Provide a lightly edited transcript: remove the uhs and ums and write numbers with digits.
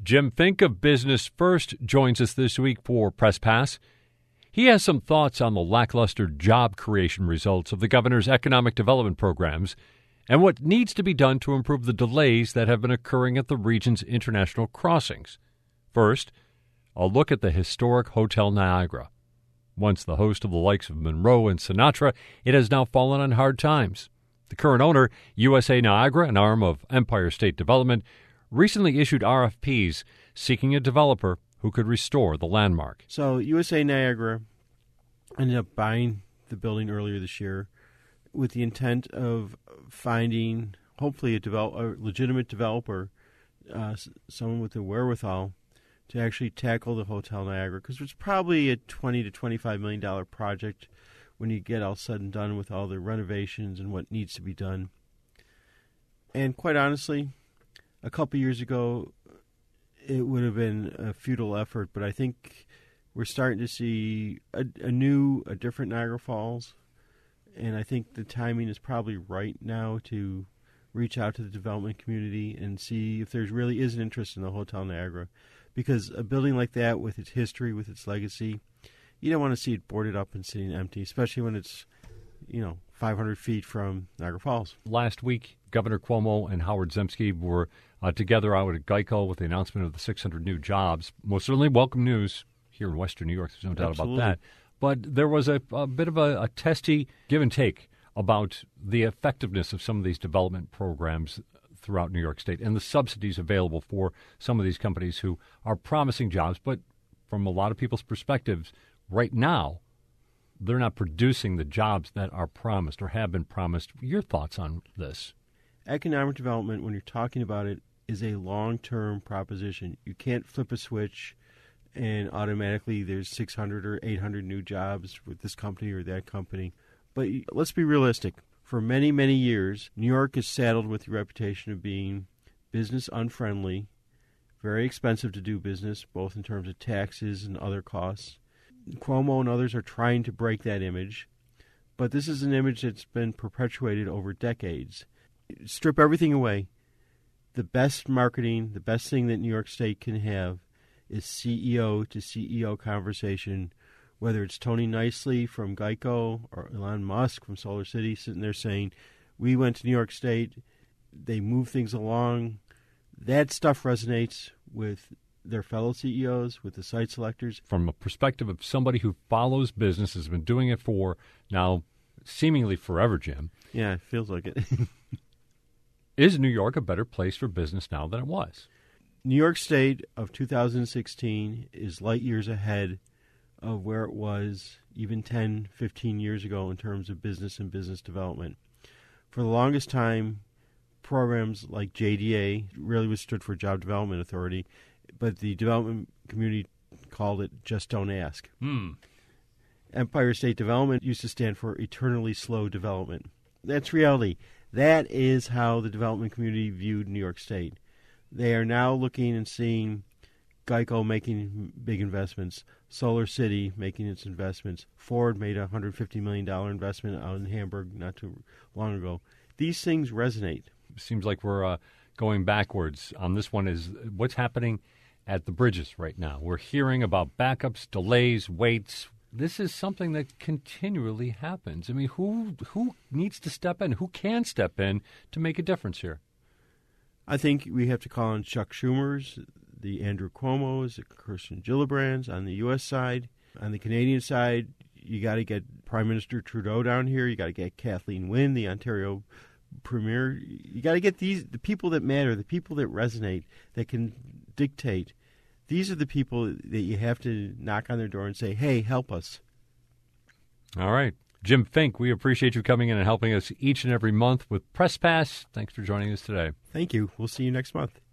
Jim Fink of Business First joins us this week for Press Pass. He has some thoughts on the lackluster job creation results of the governor's economic development programs and what needs to be done to improve the delays that have been occurring at the region's international crossings. First, a look at the historic Hotel Niagara. Once the host of the likes of Monroe and Sinatra, it has now fallen on hard times. The current owner, USA Niagara, an arm of Empire State Development, recently issued RFPs seeking a developer who could restore the landmark. So USA Niagara ended up buying the building earlier this year with the intent of finding, hopefully, a legitimate developer, someone with the wherewithal to actually tackle the Hotel Niagara, because it's probably a $20 to $25 million project when you get all said and done with all the renovations and what needs to be done. And quite honestly, a couple years ago, it would have been a futile effort, but I think we're starting to see a different Niagara Falls, and I think the timing is probably right now to reach out to the development community and see if there really is an interest in the Hotel Niagara. Because a building like that, with its history, with its legacy, you don't want to see it boarded up and sitting empty, especially when it's, 500 feet from Niagara Falls. Last week, Governor Cuomo and Howard Zemsky were together out at Geico with the announcement of the 600 new jobs. Most certainly welcome news here in Western New York. There's no doubt Absolutely. about that. But there was a bit of a testy give and take about the effectiveness of some of these development programs throughout New York State and the subsidies available for some of these companies who are promising jobs. But from a lot of people's perspectives, right now, they're not producing the jobs that are promised or have been promised. Your thoughts on this? Economic development, when you're talking about it, is a long-term proposition. You can't flip a switch and automatically there's 600 or 800 new jobs with this company or that company. But let's be realistic. For many, many years, New York is saddled with the reputation of being business unfriendly, very expensive to do business, both in terms of taxes and other costs. Cuomo and others are trying to break that image, but this is an image that's been perpetuated over decades. Strip everything away. The best marketing, the best thing that New York State can have is CEO to CEO conversation, whether it's Tony Nicely from Geico or Elon Musk from Solar City sitting there saying, we went to New York State, they move things along. That stuff resonates with their fellow CEOs, with the site selectors. From a perspective of somebody who follows business, has been doing it for now seemingly forever, Jim. Yeah, it feels like it. Is New York a better place for business now than it was? New York State of 2016 is light years ahead of where it was even 10, 15 years ago in terms of business and business development. For the longest time, programs like JDA really was stood for Job Development Authority, but the development community called it Just Don't Ask. Empire State Development used to stand for Eternally Slow Development. That's reality. That is how the development community viewed New York State. They are now looking and seeing Geico making big investments, Solar City making its investments, Ford made a $150 million investment out in Hamburg not too long ago. These things resonate. Seems like we're going backwards on this one. Is what's happening at the bridges right now. We're hearing about backups, delays, waits. This is something that continually happens. I mean, who needs to step in? Who can step in to make a difference here? I think we have to call on Chuck Schumer's, the Andrew Cuomo's, the Kirsten Gillibrands on the U.S. side. On the Canadian side, you got to get Prime Minister Trudeau down here. You got to get Kathleen Wynne, the Ontario Premier. You got to get the people that matter, the people that resonate, that can dictate. These are the people that you have to knock on their door and say, hey, help us. All right. Jim Fink, we appreciate you coming in and helping us each and every month with Press Pass. Thanks for joining us today. Thank you. We'll see you next month.